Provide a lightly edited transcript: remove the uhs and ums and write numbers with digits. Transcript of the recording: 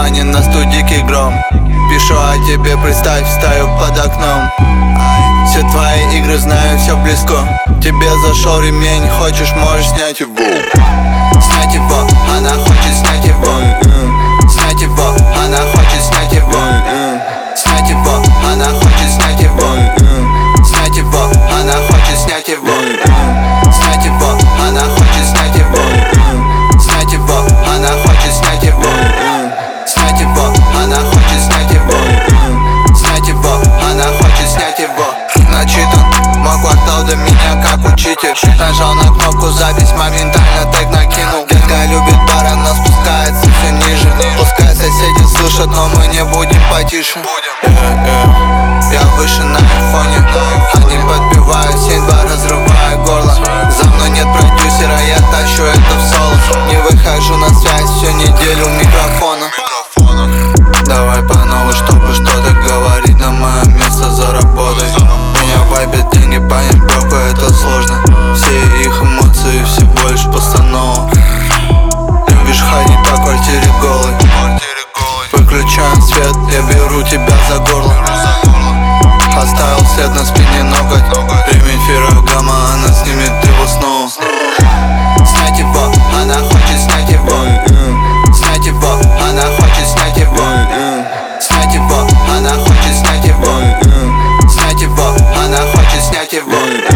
тумане настул дикий гром. Пишу о тебе, представь, стою под окном. Все твои игры знаю, все близко. Тебе зашел ремень, хочешь, можешь снять его. Снять его, она хочет снять его. Снять его, она хочет снять его. Снять его, она хочет снять его. Снять его, она хочет снять его. Снять его, она хочет снять его. Снять его, она хочет снять его. Снять его, она хочет снять его. Снять его, она хочет снять его. Начитан, мой квартал до меня как учитель. Нажал на кнопку запись, моментально тег накинул. Детка любит бар, она спускается все ниже. Пускай соседи слышат, но мы не будем потише. Я выше на айфоне. Они подпевают, 7-2 разрывая горло. За мной нет продюсера, я тащу это в соло. Не выхожу на связь всю неделю микрофона. Давай по новой, чтобы что-то говорить, на мое место за работой. Меня вайбят деньги, понять броку это сложно. Все их эмоции всего лишь постанова. Любишь ходить по квартире голой. Выключаем свет, я беру тебя за горло. Оставил след на спине ноготь. Ремень Феррагама, она снимет его снова. Снять его, она хочет снять его. Снять его, она хочет снять его. Снять его, она хочет снять его. Снять его, она хочет снять его.